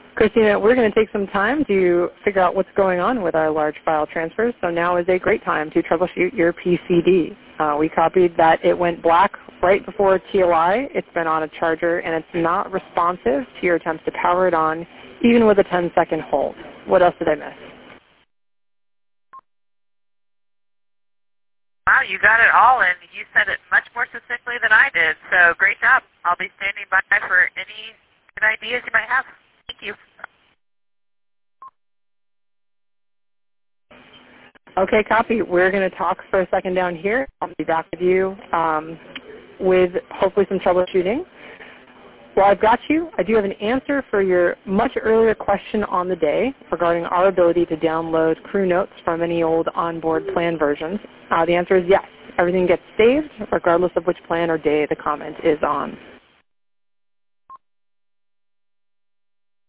Christina, we're going to take some time to figure out what's going on with our large file transfers, so now is a great time to troubleshoot your PCD. We copied that it went black right before TOI. It's been on a charger, and it's not responsive to your attempts to power it on, even with a 10-second hold. What else did I miss? Wow, you got it all, and you said it much more succinctly than I did, so great job. I'll be standing by for any good ideas you might have. Thank you. Okay, copy. We're going to talk for a second down here. I'll be back with you with hopefully some troubleshooting. While I've got you, I do have an answer for your much earlier question on the day regarding our ability to download crew notes from any old onboard plan versions. The answer is yes. Everything gets saved regardless of which plan or day the comment is on.